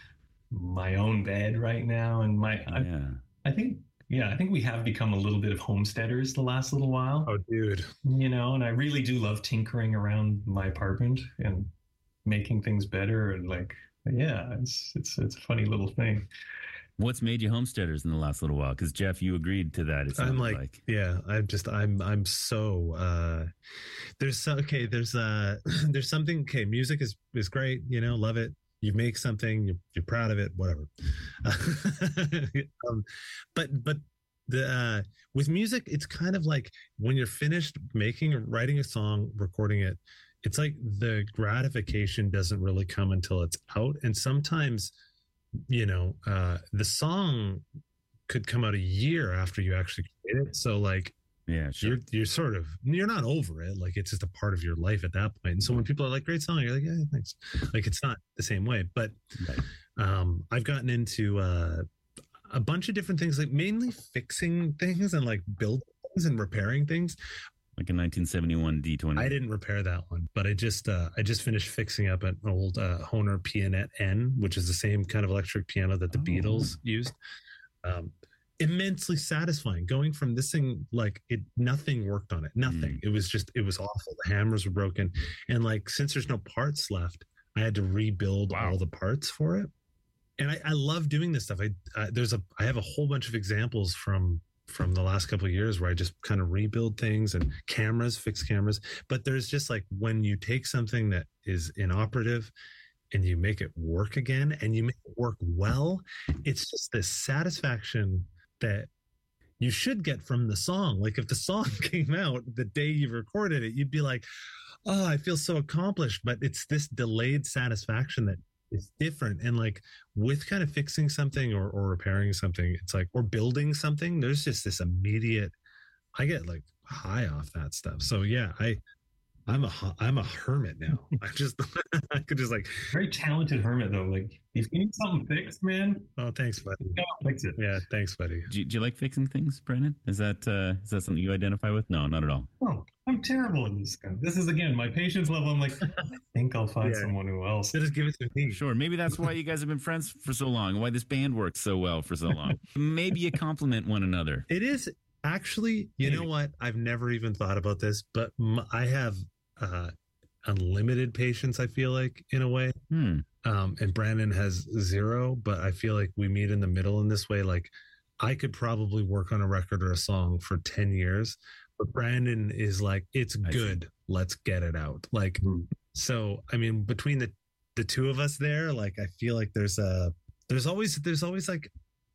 my own bed right now. And my, yeah. I, I think, yeah, I think we have become a little bit of homesteaders the last little while. Oh, dude. You know, and I really do love tinkering around my apartment and making things better. And like, yeah, it's, it's, it's a funny little thing. What's made you homesteaders in the last little while? Because Jeff, you agreed to that. It I'm like, like, yeah, I'm just, I'm, I'm so, uh, there's so, okay. There's, uh, there's something, okay. Music is, is great. You know, love it. You make something, you're, you're proud of it, whatever. um, but, but the, uh, with music, it's kind of like when you're finished making or writing a song, recording it, it's like the gratification doesn't really come until it's out. And sometimes, you know, uh, the song could come out a year after you actually create it. So like, yeah, sure. you're, you're sort of, you're not over it. Like it's just a part of your life at that point. And so when people are like, great song, you're like, yeah, thanks. Like, it's not the same way, but, right. um, I've gotten into, uh, a bunch of different things, like mainly fixing things and like building things and repairing things. Like a nineteen seventy-one D twenty. I didn't repair that one, but I just uh, I just finished fixing up an old uh, Hohner Pianette N, which is the same kind of electric piano that the oh. Beatles used. Um, immensely satisfying. Going from this thing, like it, nothing worked on it. Nothing. Mm. It was just, it was awful. The hammers were broken, and like since there's no parts left, I had to rebuild wow. all the parts for it. And I, I love doing this stuff. I uh, there's a I have a whole bunch of examples from. from the last couple of years where I just kind of rebuild things and cameras, fix cameras. But there's just like when you take something that is inoperative and you make it work again and you make it work well, it's just this satisfaction that you should get from the song. Like if the song came out the day you recorded it, you'd be like, oh, I feel so accomplished. But it's this delayed satisfaction that is different. And like with kind of fixing something or, or repairing something, it's like, or building something, there's just this immediate, I get like high off that stuff. So yeah, I, I'm a hu- I'm a hermit now. I just I could just like, Very talented hermit though. Like if you need something fixed, man, oh, thanks, buddy. go fix it. Yeah, thanks, buddy. Do you, do you like fixing things, Brandon? Is that uh, is that something you identify with? No, not at all. Oh, I'm terrible at this stuff. This is again my patience level. I'm like, I think I'll find Yeah. someone who else. Just give it to me. Sure, maybe that's why you guys have been friends for so long. Why this band works so well for so long. Maybe you compliment one another. It is actually, you know Maybe. what? I've never even thought about this, but m- I have uh, unlimited patience. I feel like in a way, Hmm. um, and Brandon has zero. But I feel like we meet in the middle in this way. Like I could probably work on a record or a song for ten years, but Brandon is like, it's I see. good. Let's get it out. Like, Hmm. so I mean, between the the two of us there, like I feel like there's a there's always there's always like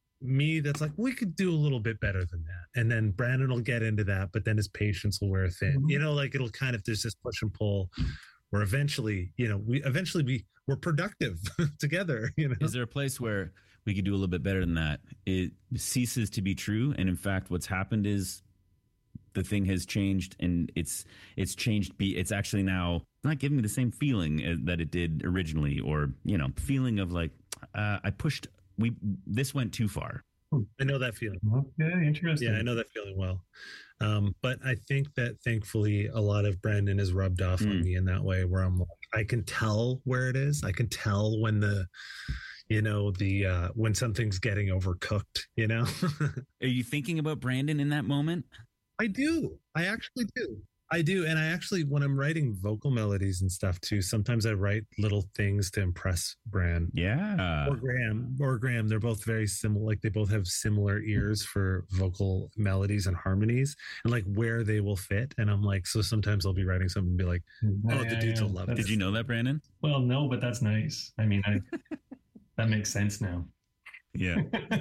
me that's like, we could do a little bit better than that, and then Brandon will get into that, but then his patience will wear thin. Mhm. You know, like it'll kind of there's this push and pull where eventually, you know, we eventually we we're productive together. You know, Is there a place where we could do a little bit better than that? It ceases to be true, and in fact, what's happened is the thing has changed, and it's it's changed. Be it's actually now not giving me the same feeling uh, that it did originally, or you know, feeling of like uh, I pushed. We this went too far. I know that feeling. Okay, interesting. Yeah, I know that feeling well. Um, but I think that thankfully a lot of Brandon is rubbed off on Mm. me in that way where I'm like, I can tell where it is. I can tell when the, you know, the, uh, when something's getting overcooked, you know? Are you thinking about Brandon in that moment? I do. I actually do. I do. And I actually, when I'm writing vocal melodies and stuff too, sometimes I write little things to impress Bran. Yeah. Or Graham, or Graham, they're both very similar. Like they both have similar ears for vocal melodies and harmonies, and like where they will fit. And I'm like, so sometimes I'll be writing something and be like, oh, the dudes will love it. Did you know that, Brandon? Well, no, but that's nice. I mean, I, that makes sense now. Yeah.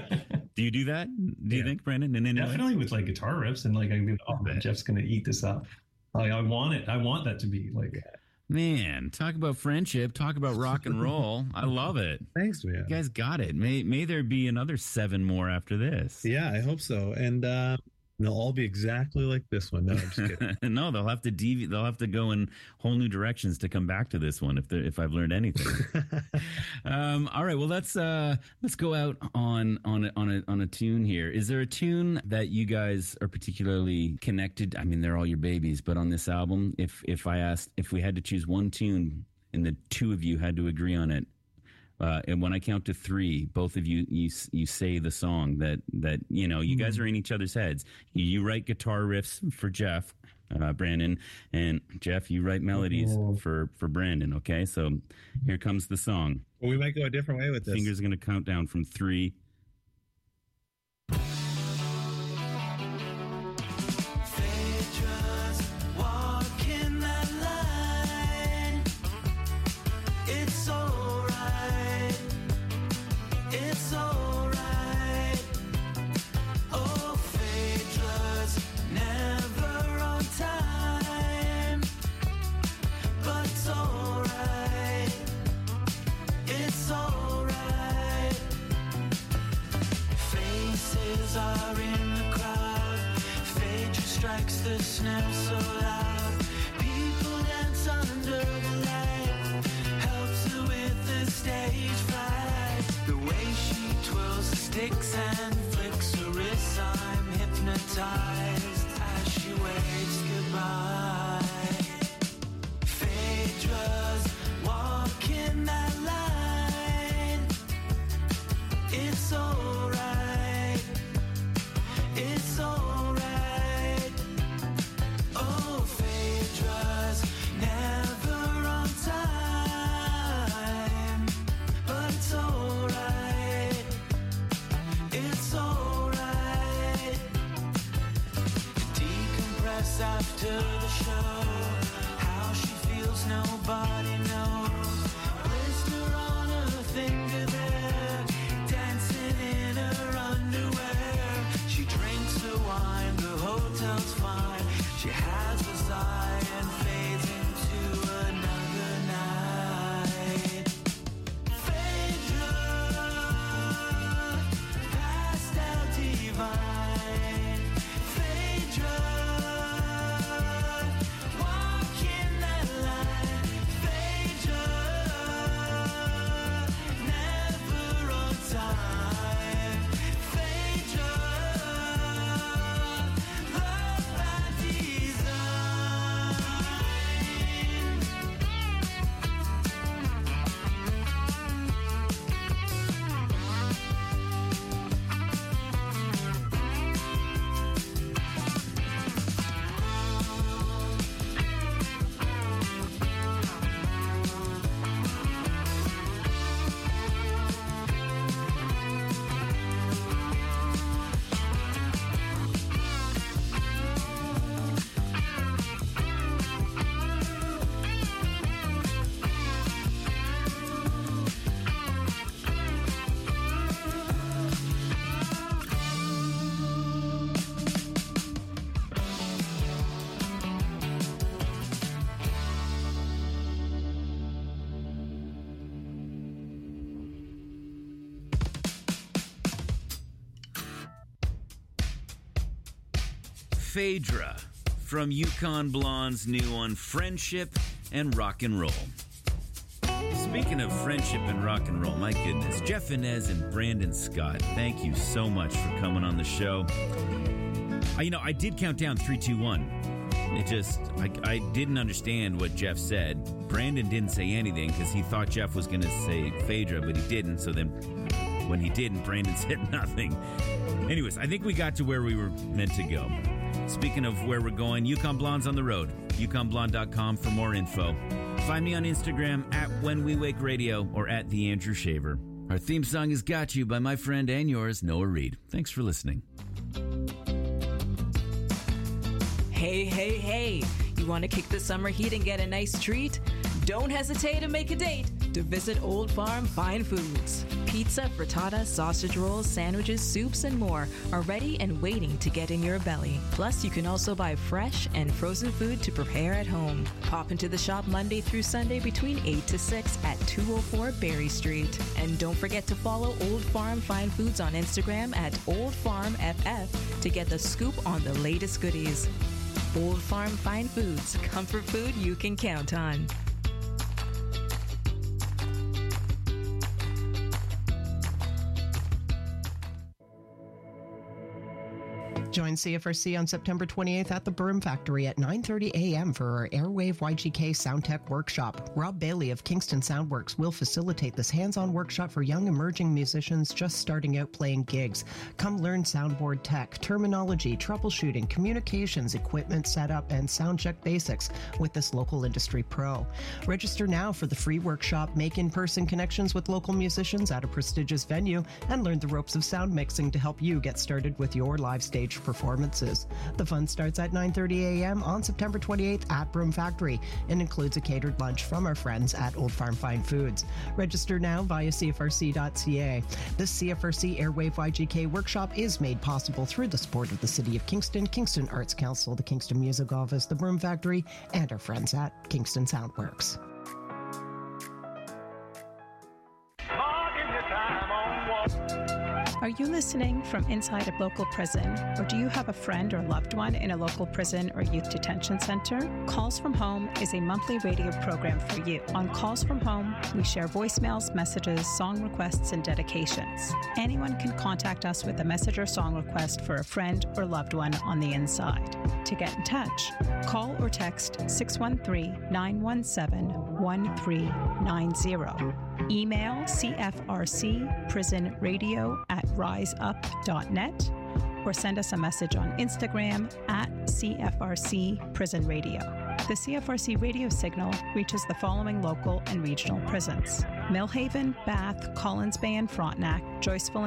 Do you do that? Do you Yeah. think, Brandon? In any way? Definitely with like guitar riffs and like I be, oh, bet. Jeff's gonna eat this up. Like I want it. I want that to be like. Man, talk about friendship. Talk about rock and roll. I love it. Thanks, man. You guys got it. May may there be another seven more after this. Yeah, I hope so. And uh, they'll all be exactly like this one. No, I'm just kidding. No, they'll have to devi- They'll have to go in whole new directions to come back to this one. If they if I've learned anything. um, all right. Well, let's uh, let's go out on on a, on a on a tune here. Is there a tune that you guys are particularly connected? I mean, they're all your babies, but on this album, if if I asked if we had to choose one tune and the two of you had to agree on it. Uh, and when I count to three, both of you, you you say the song that that you know you guys are in each other's heads. You, you write guitar riffs for Jeff, uh, Brandon, and Jeff, you write melodies Oh. for for Brandon. Okay, so here comes the song. Well, we might go a different way with this. Fingers are going to count down from three. Phaedrus, walking that line. It's alright. It's alright. Oh, Phaedrus, never on time. But it's alright. It's alright. Faces are in the crowd. Phaedrus strikes the snare so loud. People dance under the light. Helps her with the stage fright. The way she twirls the sticks and flicks her wrists, I'm hypnotized as she waves goodbye. Phaedrus, walking that line. It's alright. It's alright. Oh, Phaedrus, never on time. But it's alright. It's alright. Decompress after the show. How she feels, nobody knows. Blister on her finger there, dancing in her underwear. She drinks her wine, the hotel's fine. She has a sigh and fades into another night. Phaedrus, passed out divine. Phaedrus, walking Phaedra from Yukon Blonde's new one, Friendship and Rock and Roll. Speaking of friendship and rock and roll, my goodness, Jeff Inez and Brandon Scott, thank you so much for coming on the show. I, you know, I did count down three, two, one. It just, I, I didn't understand what Jeff said. Brandon didn't say anything because he thought Jeff was going to say Phaedra, but he didn't. So then when he didn't, Brandon said nothing. Anyways, I think we got to where we were meant to go. Speaking of where we're going, Yukon Blonde's on the road. yukon blonde dot com for more info. Find me on Instagram at When We Wake Radio or at The Andrew Shaver. Our theme song is Got You by my friend and yours, Noah Reed. Thanks for listening. Hey, hey, hey. You want to kick the summer heat and get a nice treat? Don't hesitate to make a date to visit Old Farm Fine Foods. Pizza, frittata, sausage rolls, sandwiches, soups, and more are ready and waiting to get in your belly. Plus, you can also buy fresh and frozen food to prepare at home. Pop into the shop Monday through Sunday between eight to six at two oh four Berry Street. And don't forget to follow Old Farm Fine Foods on Instagram at Old Farm F F to get the scoop on the latest goodies. Old Farm Fine Foods, comfort food you can count on. Join C F R C on September twenty-eighth at the Broom Factory at nine thirty a.m. for our Airwave Y G K Sound Tech Workshop. Rob Bailey of Kingston Soundworks will facilitate this hands-on workshop for young emerging musicians just starting out playing gigs. Come learn soundboard tech, terminology, troubleshooting, communications, equipment setup, and sound check basics with this local industry pro. Register now for the free workshop, make in-person connections with local musicians at a prestigious venue, and learn the ropes of sound mixing to help you get started with your live stage performances. The fun starts at nine thirty a.m. on September twenty-eighth at Broom Factory and includes a catered lunch from our friends at Old Farm Fine Foods. Register now via C F R C dot C A. This C F R C Airwave Y G K workshop is made possible through the support of the City of Kingston, Kingston Arts Council, the Kingston Music Office, the Broom Factory, and our friends at Kingston Soundworks. Are you listening from inside a local prison, or do you have a friend or loved one in a local prison or youth detention center? Calls from Home is a monthly radio program for you. On Calls from Home, we share voicemails, messages, song requests, and dedications. Anyone can contact us with a message or song request for a friend or loved one on the inside. To get in touch, call or text six one three, nine one seven, one three nine zero. Email C F R C prison radio at riseup dot net or send us a message on Instagram at C F R C Prison Radio. The C F R C radio signal reaches the following local and regional prisons: Millhaven, Bath, Collins Bay and Frontenac, Joyceville,